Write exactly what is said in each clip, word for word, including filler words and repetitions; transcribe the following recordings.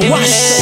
washa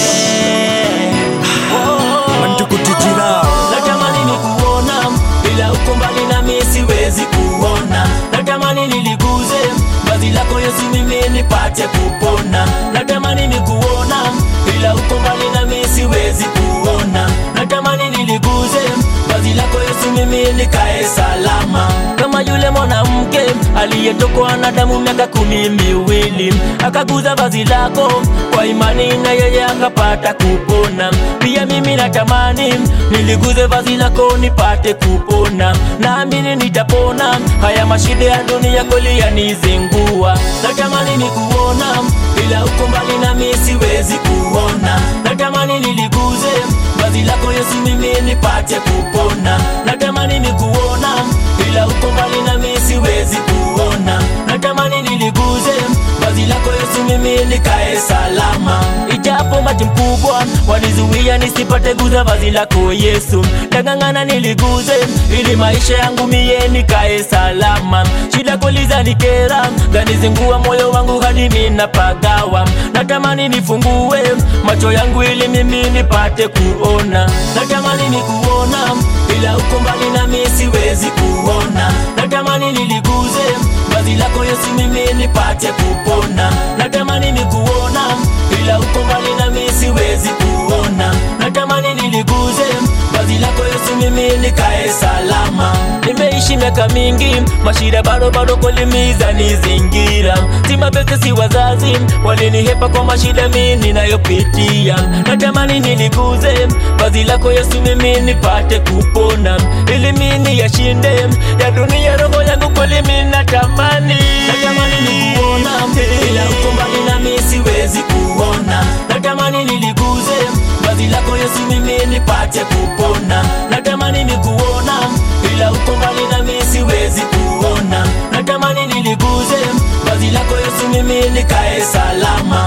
Mandugu Tijira. Natamani nikuona ila uko mbali na mimi siwezi kuona. Natamani niliguze vazi lako Yesu mimi nipate kupona. Natamani nikuona ila uko mbali na mimi siwezi kuona. Natamani niliguze vazi lako Yesu mimi nikae salama. Kama yule mwanamke aliyetokwa na damu miaka kumi miwili, akaguza vazi lako kwa imani na yeye akapata kupona. Pia mimi natamani niliguze vazi lako nipate kupona. Naamini nitapona, haya mashida ya dunia kweli yanizingua. Natamani nikuona ila uko mbali na mimi siwezi kuona. Natamani niliguze vazi lako Yesu mimi nipate kupona. Natamani nikuona ila uko mbali na mimi siwezi kuona. Natamani niliguze vazi lako Yesu mimi nikae salama. Ijapo maji mkubwa wanizuia nisipate guza vazi lako Yesu, nang'ang'ana niliguze ili maisha yangu mie nikae salama. Shida kweli zanikera, zanizingua moyo wangu hadi mimi napagawa. Natamani nifungue macho yangu ili mimi nipate kuona. Natamani nikuona ila uko mbali na mimi siwezi kuona. Natamani niliguze vazi lako Yesu mimi nipate kupona. Natamani nikuona ila uko mbali na mimi siwezi kuona. Natamani niliguze vazi lako Yesu mimi nikae salama. Nimeishi miaka mingi, mashida bado bado kulimiza nizingira. Si mabeste si wazazi, walinihepa kwa mashida mimi ninayopitia. Natamani niliguze vazi lako Yesu mimi nipate kupona. Ili mimi yashinde ya dunia roho yangu kweli mimi natamani. Natamani nikuona ila uko mbali na mimi siwezi kuona. Natamani niliguze vazi lako Yesu mimi nipate kupona. Natamani nikuona ila uko mbali na mimi siwezi kuona. Natamani niliguze vazi lako Yesu mimi nikae salama.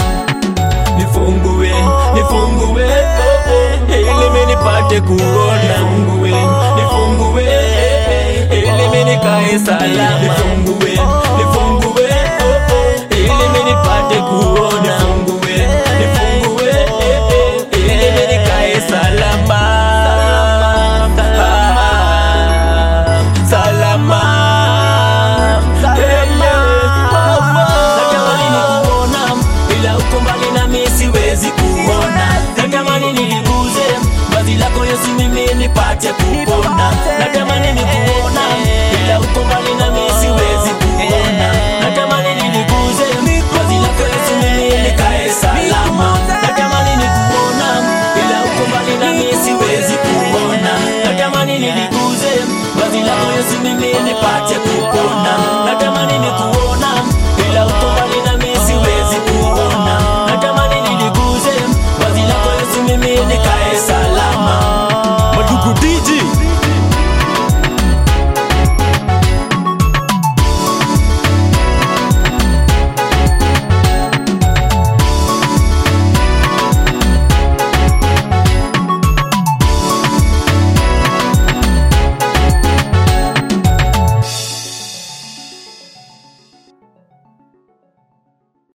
Nifungue, nifungue, oh, oh, ili mimi nipate kuona. Nifungue, nifungue, ili mimi nikae salama. Nifungue, nifungue, oh, oh, ili mimi nipate kuona. Nifungue, nifungue, ili mimi nikae salama. Salama. Natamani nikuona ila uko mbali na mimi siwezi kuona. Natamani niliguze vazi lako Yesu mimi nipate kupona. Natamani nikuona ila uko mbali na mimi siwezi kuona. Natamani niliguze vazi lako Yesu mimi nikae salama. Natamani nikuona ila uko mbali na mimi siwezi kuona. Natamani niliguze vazi lako Yesu mimi nipate kupona.